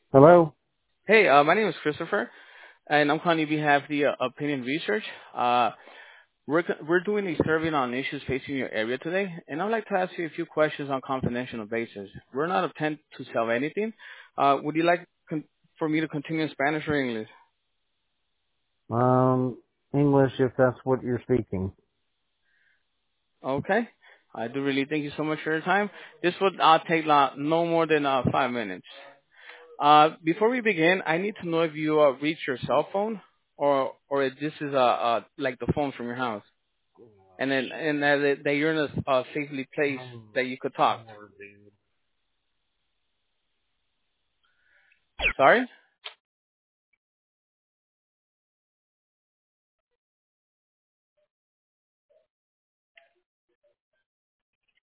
Hello? Hey, my name is Christopher, and I'm calling you on behalf of the Opinion Research. We're doing a survey on issues facing your area today, and I'd like to ask you a few questions on confidential basis. We're not intent to sell anything. Would you like for me to continue in Spanish or English? English if that's what you're speaking. Okay. I do really thank you so much for your time. This would take no more than 5 minutes. Before we begin, I need to know if you reach your cell phone or if this is like the phone from your house. And that you're in a safely place that you could talk. Sorry?